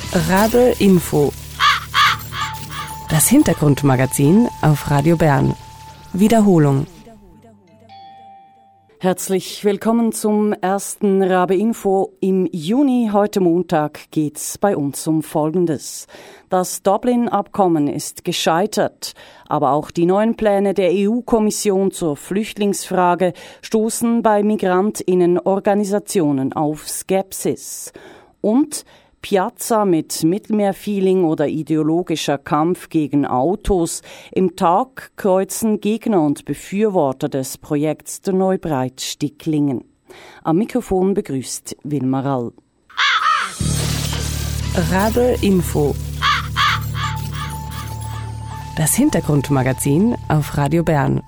Rabe Info. Das Hintergrundmagazin auf Radio Bern. Wiederholung. Herzlich willkommen zum ersten Rabe Info im Juni. Heute Montag geht's bei uns um Folgendes. Das Dublin-Abkommen ist gescheitert, aber auch die neuen Pläne der EU-Kommission zur Flüchtlingsfrage stoßen bei MigrantInnen-Organisationen auf Skepsis. Und Piazza mit Mittelmeerfeeling oder ideologischer Kampf gegen Autos. Im Tag kreuzen Gegner und Befürworter des Projekts der Neubreit-Sticklingen. Am Mikrofon begrüßt Wilma Rall. Rabe Info. Das Hintergrundmagazin auf Radio Bern.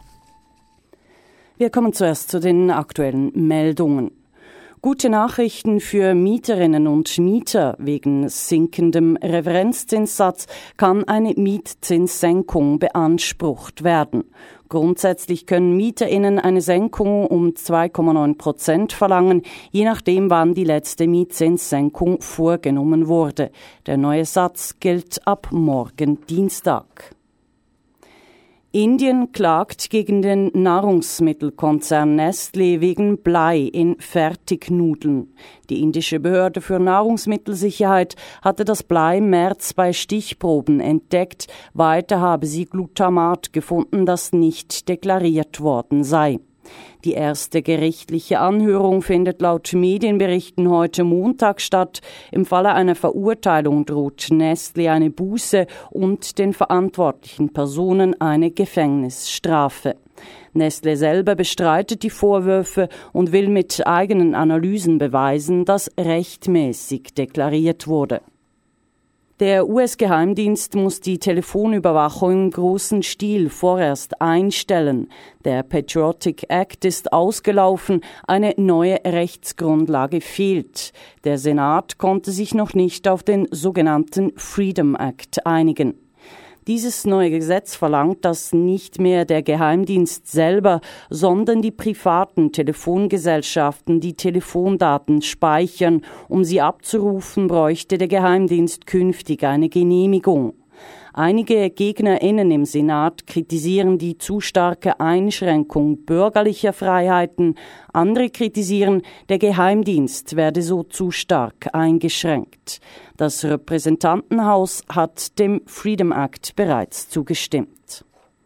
Wir kommen zuerst zu den aktuellen Meldungen. Gute Nachrichten für Mieterinnen und Mieter. Wegen sinkendem Referenzzinssatz kann eine Mietzinssenkung beansprucht werden. Grundsätzlich können MieterInnen eine Senkung um 2,9% verlangen, je nachdem, wann die letzte Mietzinssenkung vorgenommen wurde. Der neue Satz gilt ab morgen Dienstag. Indien klagt gegen den Nahrungsmittelkonzern Nestlé wegen Blei in Fertignudeln. Die indische Behörde für Nahrungsmittelsicherheit hatte das Blei im März bei Stichproben entdeckt. Weiter habe sie Glutamat gefunden, das nicht deklariert worden sei. Die erste gerichtliche Anhörung findet laut Medienberichten heute Montag statt. Im Falle einer Verurteilung droht Nestlé eine Buße und den verantwortlichen Personen eine Gefängnisstrafe. Nestlé selber bestreitet die Vorwürfe und will mit eigenen Analysen beweisen, dass rechtmäßig deklariert wurde. Der US-Geheimdienst muss die Telefonüberwachung im großen Stil vorerst einstellen. Der Patriotic Act ist ausgelaufen, eine neue Rechtsgrundlage fehlt. Der Senat konnte sich noch nicht auf den sogenannten Freedom Act einigen. Dieses neue Gesetz verlangt, dass nicht mehr der Geheimdienst selber, sondern die privaten Telefongesellschaften die Telefondaten speichern. Um sie abzurufen, bräuchte der Geheimdienst künftig eine Genehmigung. Einige GegnerInnen im Senat kritisieren die zu starke Einschränkung bürgerlicher Freiheiten. Andere kritisieren, der Geheimdienst werde so zu stark eingeschränkt. Das Repräsentantenhaus hat dem Freedom Act bereits zugestimmt.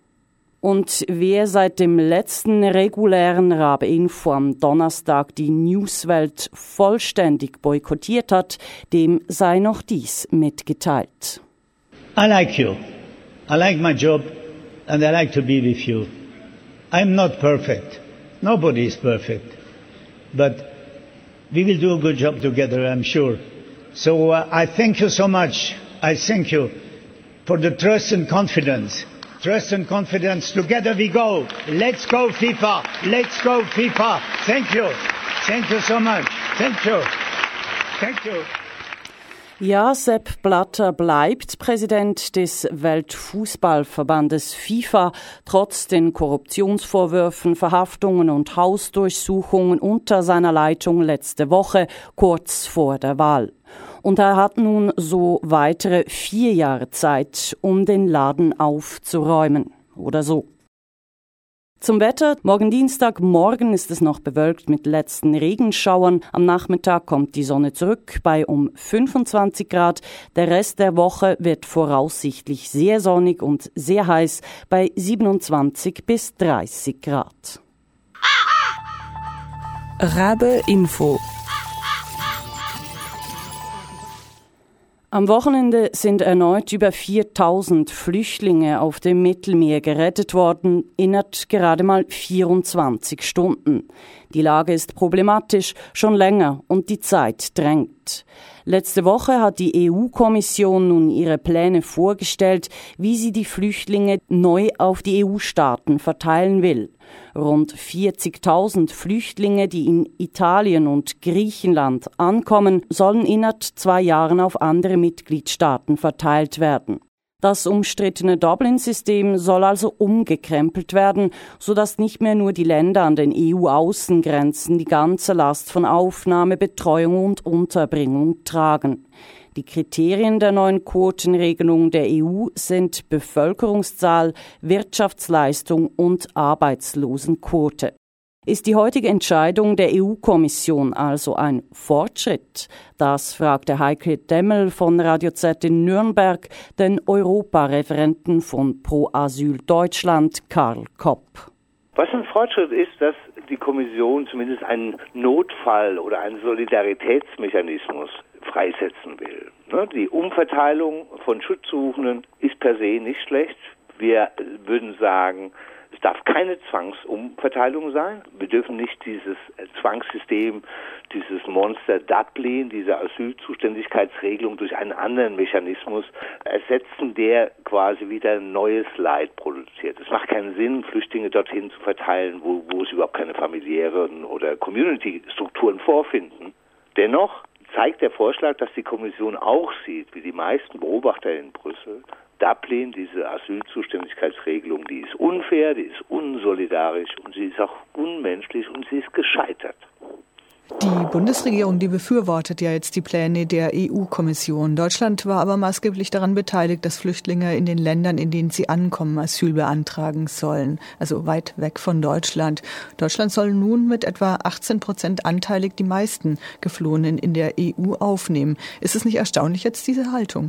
Und wer seit dem letzten regulären Rabe Info am Donnerstag die Newswelt vollständig boykottiert hat, dem sei noch dies mitgeteilt. I like you. I like my job and I like to be with you. I'm not perfect. Nobody is perfect. But we will do a good job together, I'm sure. So I thank you so much. I thank you for the trust and confidence. Trust and confidence. Together we go. Let's go FIFA. Let's go FIFA. Thank you. Thank you so much. Thank you. Thank you. Ja, Sepp Blatter bleibt Präsident des Weltfußballverbandes FIFA, trotz den Korruptionsvorwürfen, Verhaftungen und Hausdurchsuchungen unter seiner Leitung letzte Woche, kurz vor der Wahl. Und er hat nun so weitere 4 Jahre Zeit, um den Laden aufzuräumen. Oder so. Zum Wetter. Morgen Dienstagmorgen ist es noch bewölkt mit letzten Regenschauern. Am Nachmittag kommt die Sonne zurück bei um 25 Grad. Der Rest der Woche wird voraussichtlich sehr sonnig und sehr heiß bei 27 bis 30 Grad. Rabe Info. Am Wochenende sind erneut über 4.000 Flüchtlinge auf dem Mittelmeer gerettet worden, innerhalb gerade mal 24 Stunden. Die Lage ist problematisch, schon länger und die Zeit drängt. Letzte Woche hat die EU-Kommission nun ihre Pläne vorgestellt, wie sie die Flüchtlinge neu auf die EU-Staaten verteilen will. Rund 40.000 Flüchtlinge, die in Italien und Griechenland ankommen, sollen innerhalb 2 Jahren auf andere Mitgliedstaaten verteilt werden. Das umstrittene Dublin-System soll also umgekrempelt werden, sodass nicht mehr nur die Länder an den EU-Außengrenzen die ganze Last von Aufnahme, Betreuung und Unterbringung tragen. Die Kriterien der neuen Quotenregelung der EU sind Bevölkerungszahl, Wirtschaftsleistung und Arbeitslosenquote. Ist die heutige Entscheidung der EU-Kommission also ein Fortschritt? Das fragte Heike Demmel von Radio Z in Nürnberg den Europareferenten von Pro Asyl Deutschland, Karl Kopp. Was ein Fortschritt ist, dass die Kommission zumindest einen Notfall- oder einen Solidaritätsmechanismus freisetzen will. Die Umverteilung von Schutzsuchenden ist per se nicht schlecht. Wir würden sagen, es darf keine Zwangsumverteilung sein. Wir dürfen nicht dieses Zwangssystem, dieses Monster Dublin, diese Asylzuständigkeitsregelung durch einen anderen Mechanismus ersetzen, der quasi wieder neues Leid produziert. Es macht keinen Sinn, Flüchtlinge dorthin zu verteilen, wo es überhaupt keine familiären oder Community-Strukturen vorfinden. Dennoch zeigt der Vorschlag, dass die Kommission auch sieht, wie die meisten Beobachter in Brüssel, Dublin, diese Asylzuständigkeitsregelung, die ist unfair, die ist unsolidarisch und sie ist auch unmenschlich und sie ist gescheitert. Die Bundesregierung, die befürwortet ja jetzt die Pläne der EU-Kommission. Deutschland war aber maßgeblich daran beteiligt, dass Flüchtlinge in den Ländern, in denen sie ankommen, Asyl beantragen sollen, also weit weg von Deutschland. Deutschland soll nun mit etwa 18% anteilig die meisten Geflohenen in der EU aufnehmen. Ist es nicht erstaunlich jetzt, diese Haltung?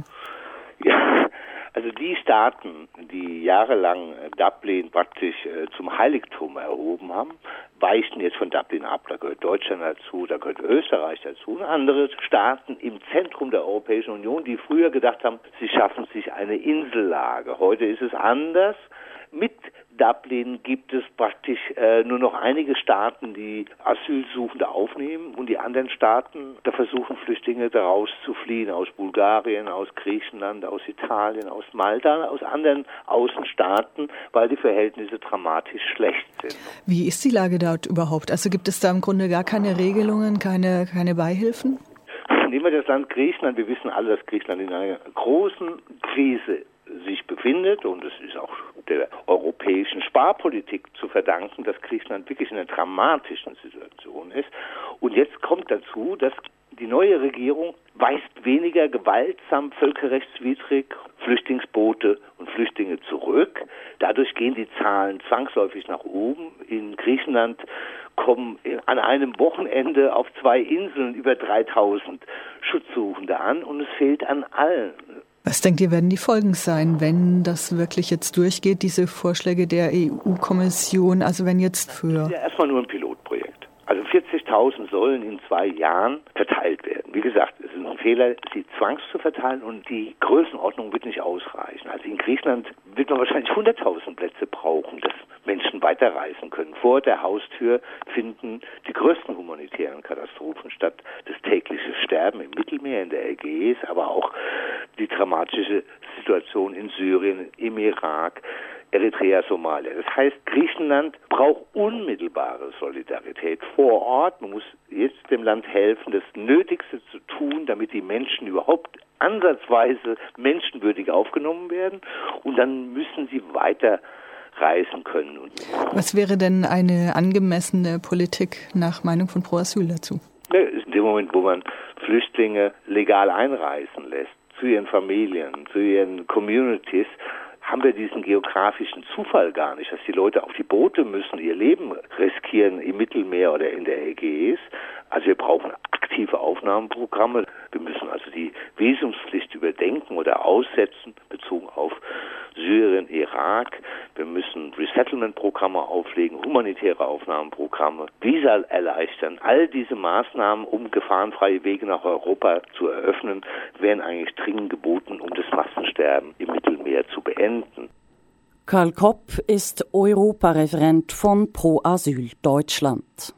Ja, also die Staaten, die jahrelang Dublin praktisch zum Heiligtum erhoben haben, weichen jetzt von Dublin ab. Da gehört Deutschland dazu, da gehört Österreich dazu und andere Staaten im Zentrum der Europäischen Union, die früher gedacht haben, sie schaffen sich eine Insellage. Heute ist es anders. Mit Dublin gibt es praktisch nur noch einige Staaten, die Asylsuchende aufnehmen und die anderen Staaten, da versuchen Flüchtlinge daraus zu fliehen, aus Bulgarien, aus Griechenland, aus Italien, aus Malta, aus anderen Außenstaaten, weil die Verhältnisse dramatisch schlecht sind. Wie ist die Lage dort überhaupt? Also gibt es da im Grunde gar keine Regelungen, keine Beihilfen? Nehmen wir das Land Griechenland. Wir wissen alle, dass Griechenland in einer großen Krise sich befindet und es ist auch der europäischen Sparpolitik zu verdanken, dass Griechenland wirklich in einer dramatischen Situation ist. Und jetzt kommt dazu, dass die neue Regierung weist weniger gewaltsam, völkerrechtswidrig Flüchtlingsboote und Flüchtlinge zurück. Dadurch gehen die Zahlen zwangsläufig nach oben. In Griechenland kommen an einem Wochenende auf 2 Inseln über 3000 Schutzsuchende an und es fehlt an allen. Was denkt ihr, werden die Folgen sein, wenn das wirklich jetzt durchgeht, diese Vorschläge der EU-Kommission? Also wenn jetzt für... Das ist ja erstmal nur ein Pilotprojekt. Also 40.000 sollen in 2 Jahren verteilt werden. Wie gesagt, es ist ein Fehler, sie zwangs zu verteilen und die Größenordnung wird nicht ausreichen. Also in Griechenland wird man wahrscheinlich 100.000 Plätze brauchen, dass Menschen weiterreisen können. Vor der Haustür finden die größten humanitären Katastrophen statt. Das tägliche Sterben im Mittelmeer, in der Ägäis, aber auch die dramatische Situation in Syrien, im Irak, Eritrea, Somalia. Das heißt, Griechenland braucht unmittelbare Solidarität vor Ort. Man muss jetzt dem Land helfen, das Nötigste zu tun, damit die Menschen überhaupt ansatzweise menschenwürdig aufgenommen werden. Und dann müssen sie weiter reisen können. Was wäre denn eine angemessene Politik nach Meinung von Pro Asyl dazu? Ja, in dem Moment, wo man Flüchtlinge legal einreisen lässt, zu ihren Familien, zu ihren Communities, haben wir diesen geografischen Zufall gar nicht, dass die Leute auf die Boote müssen, ihr Leben riskieren im Mittelmeer oder in der Ägäis. Also wir brauchen aktive Aufnahmeprogramme. Wir müssen also die Visumspflicht überdenken oder aussetzen, bezogen auf Syrien, Irak. Wir müssen Resettlement-Programme auflegen, humanitäre Aufnahmeprogramme, Visa erleichtern. All diese Maßnahmen, um gefahrenfreie Wege nach Europa zu eröffnen, wären eigentlich dringend geboten, um das Massensterben im Mittelmeer zu beenden. Karl Kopp ist Europareferent von Pro Asyl Deutschland.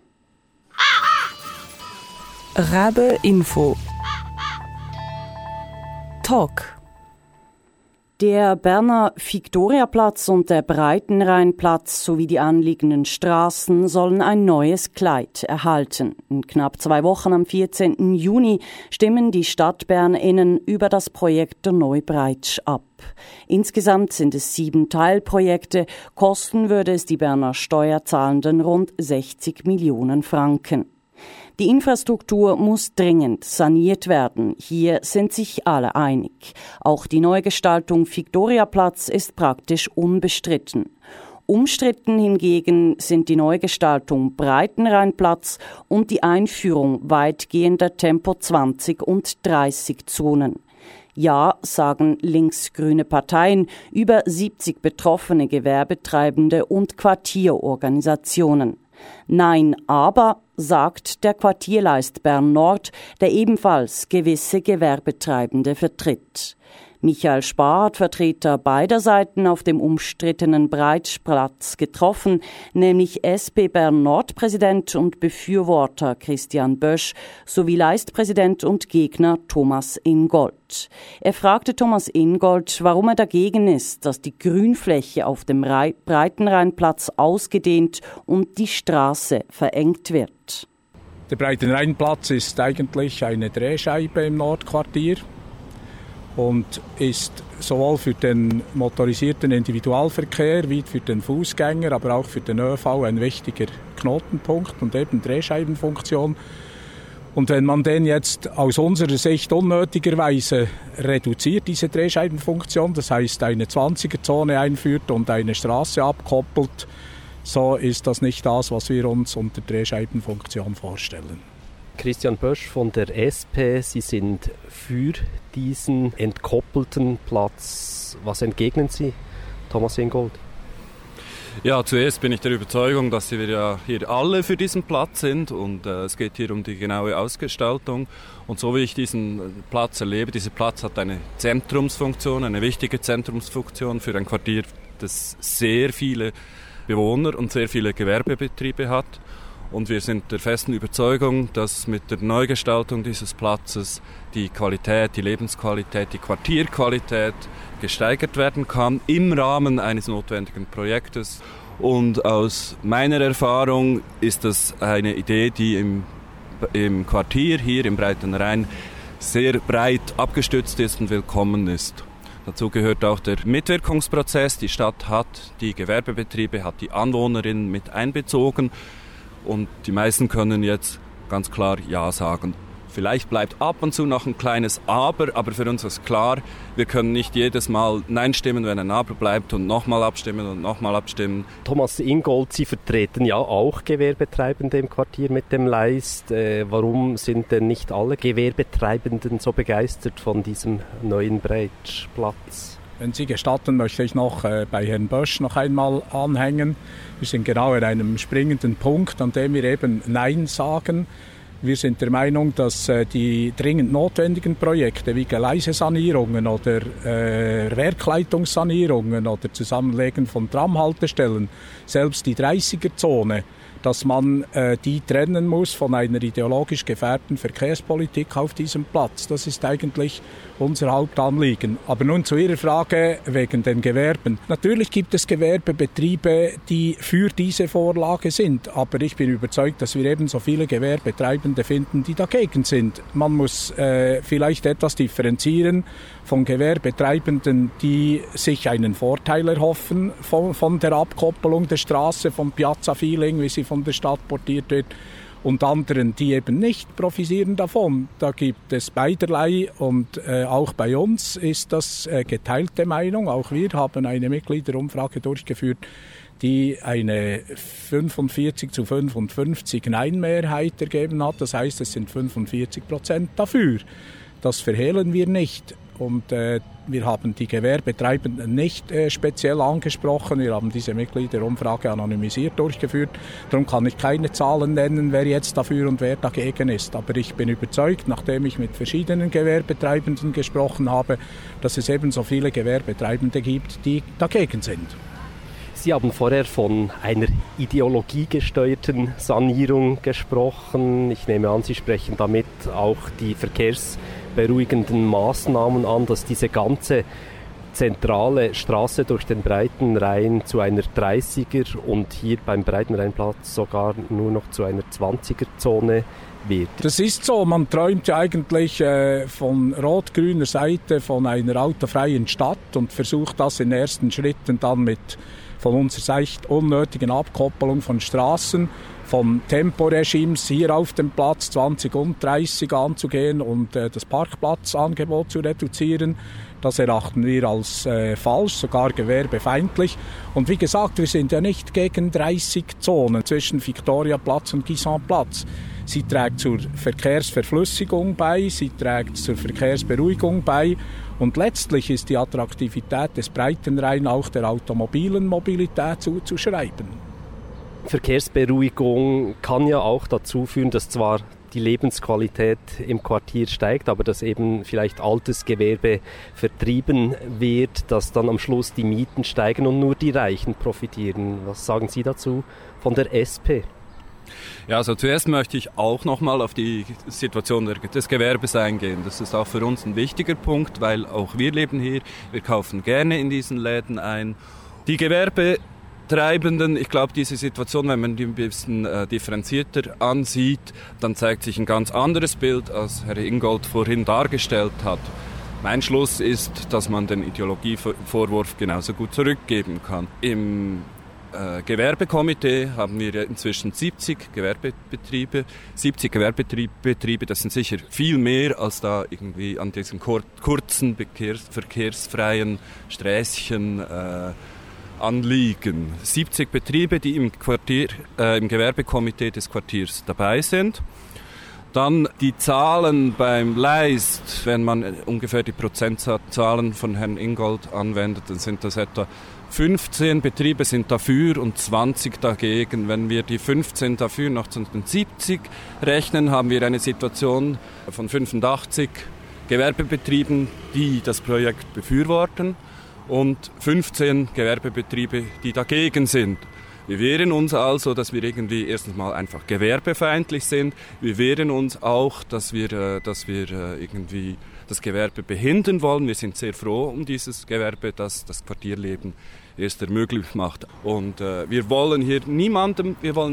Rabe Info Talk. Der Berner Viktoriaplatz und der Breitenrheinplatz sowie die anliegenden Straßen sollen ein neues Kleid erhalten. In knapp 2 Wochen am 14. Juni stimmen die StadtbernerInnen über das Projekt der Neubreitsch ab. Insgesamt sind es 7 Teilprojekte. Kosten würde es die Berner Steuerzahlenden rund 60 Millionen Franken. Die Infrastruktur muss dringend saniert werden. Hier sind sich alle einig. Auch die Neugestaltung Viktoriaplatz ist praktisch unbestritten. Umstritten hingegen sind die Neugestaltung Breitenrheinplatz und die Einführung weitgehender Tempo-20- und 30-Zonen. Ja, sagen linksgrüne Parteien, über 70 betroffene Gewerbetreibende und Quartierorganisationen. Nein, aber, sagt der Quartierleist Bern Nord, der ebenfalls gewisse Gewerbetreibende vertritt. Michael Spar hat Vertreter beider Seiten auf dem umstrittenen Breitschplatz getroffen, nämlich SP Bern Nord-Präsident und Befürworter Christian Bösch sowie Leistpräsident und Gegner Thomas Ingold. Er fragte Thomas Ingold, warum er dagegen ist, dass die Grünfläche auf dem Breitenrheinplatz ausgedehnt und die Straße verengt wird. Der Breitenrheinplatz ist eigentlich eine Drehscheibe im Nordquartier und ist sowohl für den motorisierten Individualverkehr wie für den Fußgänger, aber auch für den ÖV ein wichtiger Knotenpunkt und eben Drehscheibenfunktion. Und wenn man den jetzt aus unserer Sicht unnötigerweise reduziert, diese Drehscheibenfunktion, das heißt eine 20er-Zone einführt und eine Straße abkoppelt, so ist das nicht das, was wir uns unter Drehscheibenfunktion vorstellen. Christian Bösch von der SP, Sie sind für diesen entkoppelten Platz. Was entgegnen Sie, Thomas Ingold? Ja, zuerst bin ich der Überzeugung, dass wir ja hier alle für diesen Platz sind und es geht hier um die genaue Ausgestaltung. Und so wie ich diesen Platz erlebe, dieser Platz hat eine Zentrumsfunktion, eine wichtige Zentrumsfunktion für ein Quartier, das sehr viele Bewohner und sehr viele Gewerbebetriebe hat. Und wir sind der festen Überzeugung, dass mit der Neugestaltung dieses Platzes die Qualität, die Lebensqualität, die Quartierqualität gesteigert werden kann im Rahmen eines notwendigen Projektes. Und aus meiner Erfahrung ist das eine Idee, die im Quartier hier im Breitenrhein sehr breit abgestützt ist und willkommen ist. Dazu gehört auch der Mitwirkungsprozess. Die Stadt hat die Gewerbebetriebe, hat die Anwohnerinnen mit einbezogen. Und die meisten können jetzt ganz klar Ja sagen. Vielleicht bleibt ab und zu noch ein kleines Aber für uns ist klar, wir können nicht jedes Mal Nein stimmen, wenn ein Aber bleibt und nochmal abstimmen und nochmal abstimmen. Thomas Ingold, Sie vertreten ja auch Gewerbetreibende im Quartier mit dem Leist. Warum sind denn nicht alle Gewerbetreibenden so begeistert von diesem neuen Breitschplatz? Wenn Sie gestatten, möchte ich noch bei Herrn Bösch noch einmal anhängen. Wir sind genau in einem springenden Punkt, an dem wir eben Nein sagen. Wir sind der Meinung, dass die dringend notwendigen Projekte wie Geleisesanierungen oder Werkleitungssanierungen oder Zusammenlegen von Tramhaltestellen, selbst die 30er-Zone, dass man die trennen muss von einer ideologisch gefärbten Verkehrspolitik auf diesem Platz. Das ist eigentlich unser Hauptanliegen. Aber nun zu Ihrer Frage wegen den Gewerben. Natürlich gibt es Gewerbebetriebe, die für diese Vorlage sind. Aber ich bin überzeugt, dass wir ebenso viele Gewerbetreibende finden, die dagegen sind. Man muss vielleicht etwas differenzieren von Gewerbetreibenden, die sich einen Vorteil erhoffen von der Abkoppelung der Straße, vom Piazza-Feeling, wie sie von der Stadt portiert wird, und anderen, die eben nicht profitieren davon. Da gibt es beiderlei und auch bei uns ist das geteilte Meinung. Auch wir haben eine Mitgliederumfrage durchgeführt, die eine 45:55 Nein-Mehrheit ergeben hat. Das heißt, es sind 45% dafür. Das verhehlen wir nicht. Und wir haben die Gewerbetreibenden nicht speziell angesprochen. Wir haben diese Mitgliederumfrage anonymisiert durchgeführt. Darum kann ich keine Zahlen nennen, wer jetzt dafür und wer dagegen ist. Aber ich bin überzeugt, nachdem ich mit verschiedenen Gewerbetreibenden gesprochen habe, dass es ebenso viele Gewerbetreibende gibt, die dagegen sind. Sie haben vorher von einer ideologiegesteuerten Sanierung gesprochen. Ich nehme an, Sie sprechen damit auch die verkehrsberuhigenden Maßnahmen an, dass diese ganze zentrale Straße durch den Breitenrhein zu einer 30er und hier beim Breitenrheinplatz sogar nur noch zu einer 20er-Zone wird. Das ist so, man träumt ja eigentlich von rot-grüner Seite von einer autofreien Stadt und versucht das in ersten Schritten dann mit von unserer Seite unnötigen Abkoppelung von Straßen, von Temporegimes hier auf dem Platz 20 und 30 anzugehen und das Parkplatzangebot zu reduzieren. Das erachten wir als falsch, sogar gewerbefeindlich. Und wie gesagt, wir sind ja nicht gegen 30 Zonen zwischen Viktoriaplatz und Guisanplatz. Sie trägt zur Verkehrsverflüssigung bei, sie trägt zur Verkehrsberuhigung bei und letztlich ist die Attraktivität des Breitenrhein auch der automobilen Mobilität zuzuschreiben. Verkehrsberuhigung kann ja auch dazu führen, dass zwar die Lebensqualität im Quartier steigt, aber dass eben vielleicht altes Gewerbe vertrieben wird, dass dann am Schluss die Mieten steigen und nur die Reichen profitieren. Was sagen Sie dazu von der SP? Ja, also zuerst möchte ich auch nochmal auf die Situation des Gewerbes eingehen. Das ist auch für uns ein wichtiger Punkt, weil auch wir leben hier, wir kaufen gerne in diesen Läden ein. Die Gewerbetreibenden, ich glaube, diese Situation, wenn man die ein bisschen differenzierter ansieht, dann zeigt sich ein ganz anderes Bild, als Herr Ingold vorhin dargestellt hat. Mein Schluss ist, dass man den Ideologievorwurf genauso gut zurückgeben kann. Im Gewerbekomitee haben wir inzwischen 70 Gewerbebetriebe. 70 Gewerbebetriebe, das sind sicher viel mehr, als da irgendwie an diesen kurzen, verkehrsfreien Sträßchen anliegen. 70 Betriebe, die im Gewerbekomitee des Quartiers dabei sind. Dann die Zahlen beim Leist, wenn man ungefähr die Prozentzahlen von Herrn Ingold anwendet, dann sind das etwa 15 Betriebe sind dafür und 20 dagegen. Wenn wir die 15 dafür noch zu den 70 rechnen, haben wir eine Situation von 85 Gewerbebetrieben, die das Projekt befürworten und 15 Gewerbebetriebe, die dagegen sind. Wir wehren uns also, dass wir irgendwie erstens mal einfach gewerbefeindlich sind. Wir wehren uns auch, dass wir irgendwie das Gewerbe behindern wollen. Wir sind sehr froh um dieses Gewerbe, das das Quartierleben erst ermöglicht macht. Und wir wollen hier niemandem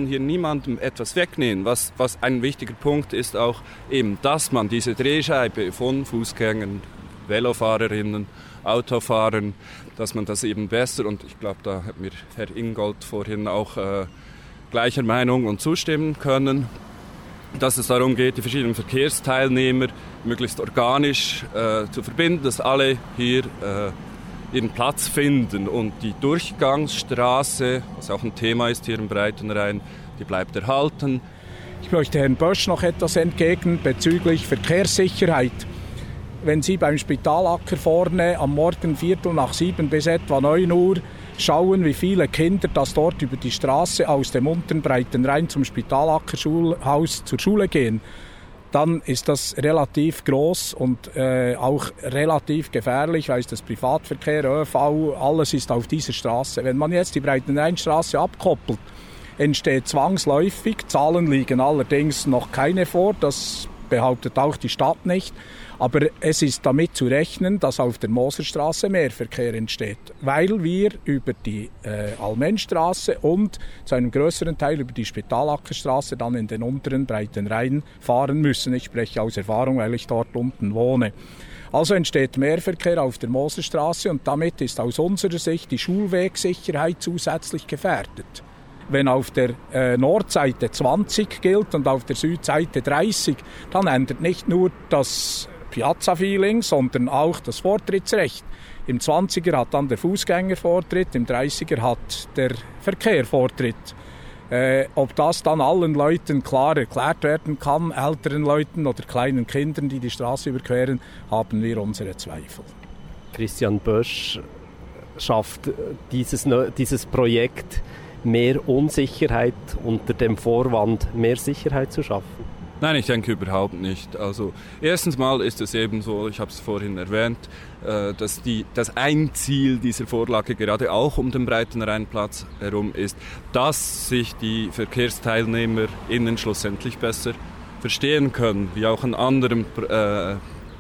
etwas wegnehmen. Was ein wichtiger Punkt ist auch eben, dass man diese Drehscheibe von Fußgängern, Velofahrerinnen, Autofahrern, dass man das eben besser, und ich glaube, da hat mir Herr Ingold vorhin auch gleicher Meinung und zustimmen können, dass es darum geht, die verschiedenen Verkehrsteilnehmer möglichst organisch zu verbinden, dass alle hier ihren Platz finden. Und die Durchgangsstraße, was auch ein Thema ist hier im Breitenrhein, die bleibt erhalten. Ich möchte Herrn Bösch noch etwas entgegnen bezüglich Verkehrssicherheit. Wenn Sie beim Spitalacker vorne am Morgen 6:45 bis etwa 9 Uhr schauen, wie viele Kinder das dort über die Straße aus dem unteren Breitenrhein zum Spitalacker Schulhaus zur Schule gehen, dann ist das relativ groß und auch relativ gefährlich, weil das Privatverkehr, ÖV, alles ist auf dieser Straße. Wenn man jetzt die Breitenrheinstraße abkoppelt, entsteht zwangsläufig, Zahlen liegen allerdings noch keine vor, das behauptet auch die Stadt nicht, aber es ist damit zu rechnen, dass auf der Moserstraße mehr Verkehr entsteht, weil wir über die Almenstraße und zu einem größeren Teil über die Spitalackerstraße dann in den unteren Breitenrhein fahren müssen. Ich spreche aus Erfahrung, weil ich dort unten wohne. Also entsteht mehr Verkehr auf der Moserstraße und damit ist aus unserer Sicht die Schulwegsicherheit zusätzlich gefährdet. Wenn auf der Nordseite 20 gilt und auf der Südseite 30, dann ändert nicht nur das Piazza-Feeling, sondern auch das Vortrittsrecht. Im 20er hat dann der Fußgänger Vortritt, im 30er hat der Verkehr Vortritt. Ob das dann allen Leuten klar erklärt werden kann, älteren Leuten oder kleinen Kindern, die die Straße überqueren, haben wir unsere Zweifel. Christian Bösch schafft dieses Projekt mehr Unsicherheit unter dem Vorwand, mehr Sicherheit zu schaffen? Nein, ich denke überhaupt nicht. Also erstens mal ist es eben so, ich habe es vorhin erwähnt, dass ein Ziel dieser Vorlage gerade auch um den Breitenrheinplatz herum ist, dass sich die VerkehrsteilnehmerInnen schlussendlich besser verstehen können, wie auch an anderen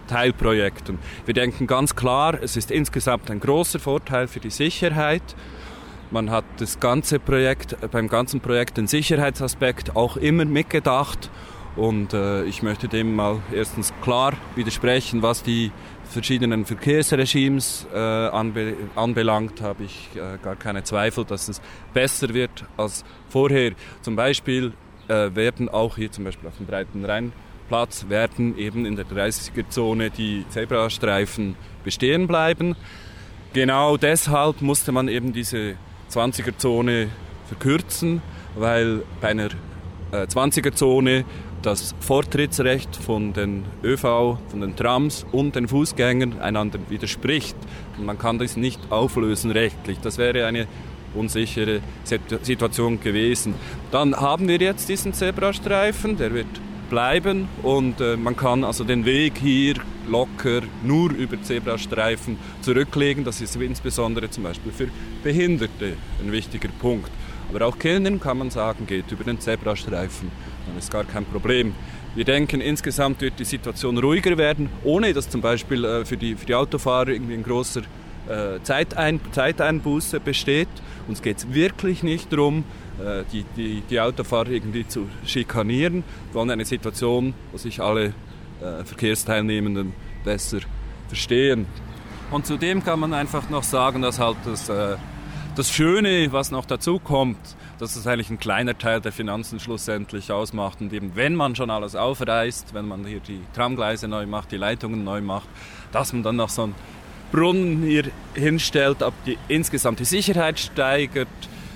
Teilprojekten. Wir denken ganz klar, es ist insgesamt ein großer Vorteil für die Sicherheit. Man hat beim ganzen Projekt den Sicherheitsaspekt auch immer mitgedacht. Und ich möchte dem mal erstens klar widersprechen, was die verschiedenen Verkehrsregimes anbelangt, habe ich gar keine Zweifel, dass es besser wird als vorher. Zum Beispiel werden auch hier zum Beispiel auf dem Breitenrheinplatz werden eben in der 30er-Zone die Zebrastreifen bestehen bleiben. Genau deshalb musste man eben diese 20er-Zone verkürzen, weil bei einer 20er-Zone das Vortrittsrecht von den ÖV, von den Trams und den Fußgängern einander widerspricht. Und man kann das nicht auflösen rechtlich. Das wäre eine unsichere Situation gewesen. Dann haben wir jetzt diesen Zebrastreifen, der wird bleiben und man kann also den Weg hier locker nur über Zebrastreifen zurücklegen. Das ist insbesondere zum Beispiel für Behinderte ein wichtiger Punkt. Aber auch Kindern kann man sagen, geht über den Zebrastreifen, dann ist gar kein Problem. Wir denken, insgesamt wird die Situation ruhiger werden, ohne dass zum Beispiel für die Autofahrer irgendwie ein großer Zeiteinbuße besteht. Uns geht es wirklich nicht darum, die Autofahrer irgendwie zu schikanieren. Wir wollen eine Situation, wo sich alle Verkehrsteilnehmenden besser verstehen. Und zudem kann man einfach noch sagen, dass halt das Schöne, was noch dazu kommt, dass es eigentlich ein kleiner Teil der Finanzen schlussendlich ausmacht. Und eben, wenn man schon alles aufreißt, wenn man hier die Tramgleise neu macht, die Leitungen neu macht, dass man dann noch so einen Brunnen hier hinstellt, ab insgesamt die Sicherheit steigert,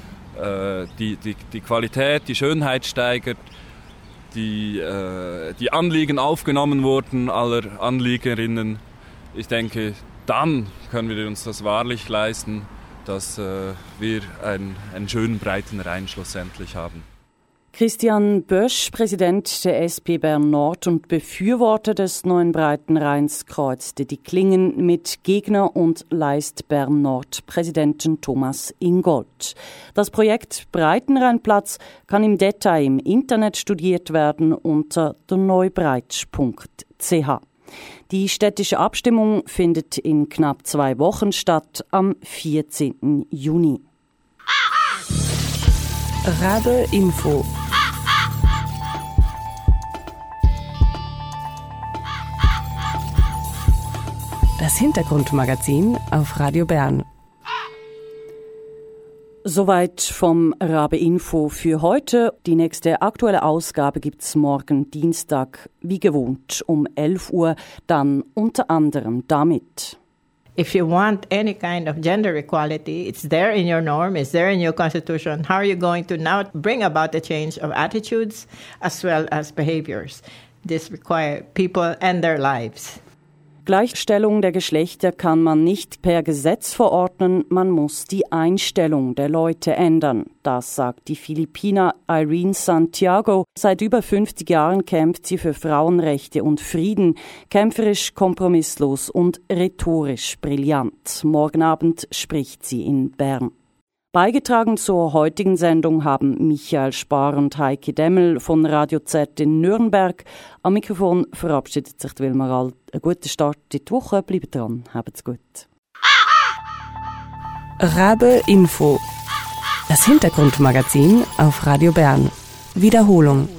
die Qualität, die Schönheit steigert, die Anliegen aufgenommen wurden aller Anliegerinnen. Ich denke, dann können wir uns das wahrlich leisten, dass wir einen schönen breiten Rhein schlussendlich haben. Christian Bösch, Präsident der SP Bern Nord und Befürworter des neuen breiten Rheins, kreuzte die Klingen mit Gegner und Leist Bern Nord Präsidenten Thomas Ingold. Das Projekt Breitenrheinplatz kann im Detail im Internet studiert werden unter derneubreitsch.ch. Die städtische Abstimmung findet in knapp 2 Wochen statt, am 14. Juni. Rabe Info. Das Hintergrundmagazin auf Radio Bern. Soweit vom Rabe Info für heute. Die nächste aktuelle Ausgabe gibt's morgen Dienstag, wie gewohnt, um 11 Uhr, dann unter anderem damit. If you want any kind of gender equality, it's there in your norm, it's there in your constitution. How are you going to now bring about a change of attitudes as well as behaviors? This requires people and their lives. Gleichstellung der Geschlechter kann man nicht per Gesetz verordnen, man muss die Einstellung der Leute ändern. Das sagt die Philippiner Irene Santiago. Seit über 50 Jahren kämpft sie für Frauenrechte und Frieden, kämpferisch, kompromisslos und rhetorisch brillant. Morgen Abend spricht sie in Bern. Beigetragen zur heutigen Sendung haben Michael Spar und Heike Demmel von Radio Z in Nürnberg. Am Mikrofon verabschiedet sich Wilmar Alt. Einen guten Start in die Woche. Bleibt dran. Habt's gut. Rabe Info. Das Hintergrundmagazin auf Radio Bern. Wiederholung.